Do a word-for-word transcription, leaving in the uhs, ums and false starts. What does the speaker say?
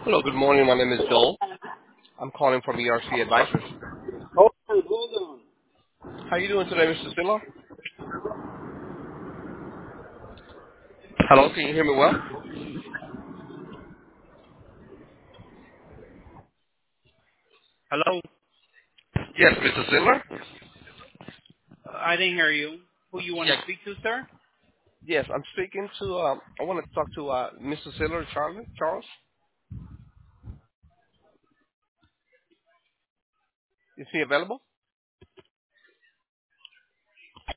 Hello, good morning. My name is Joel. I'm calling from E R C Advisors. Hold on, hold on. How are you doing today, Mister Siller? Hello, can you hear me well? Hello? Yes, Mister Siller? Uh, I didn't hear you. Who you want to Yes. speak to, sir? Yes, I'm speaking to, um, I want to talk to uh, Mister Siller, Charlie, Charles. Is he available?